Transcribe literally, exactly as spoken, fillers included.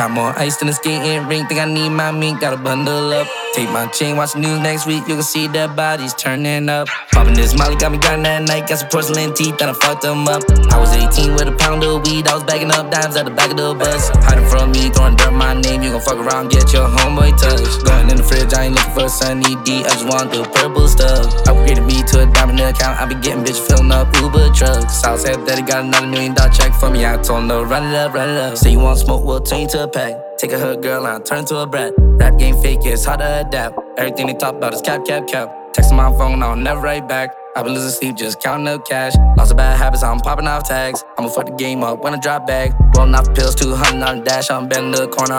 Got more ice than a skating rink, think I need my mink, gotta bundle up. Take my chain, watch the news next week, you can see their bodies turning up. Poppin' this molly, got me grindin' that night, got some porcelain teeth, and I fucked them up. I was eighteen with a pound of weed, I was bagging up dimes at the back of the bus. Hiding from me, throwing dirt my name, you gon' fuck around, get your homeboy touched. Going in the fridge, I ain't looking for a sunny D, I just want the purple stuff. Upgraded me to a diamond account, I be getting bitch filling up Uber trucks. South said that he got another million dollar check for me, I told him to run it up, run it up. Say you want smoke, we'll turn you to a pack. Take a hood girl and I turn to a brat. Rap game fake, yeah, it's hard to adapt. Everything they talk about is cap, cap, cap. Texting my phone, I'll never write back. I've been losing sleep, just counting up cash. Lots of bad habits, I'm popping off tags. I'ma fuck the game up when I drop back. Rolling off pills, two hundred on the dash. I'm betting the corner.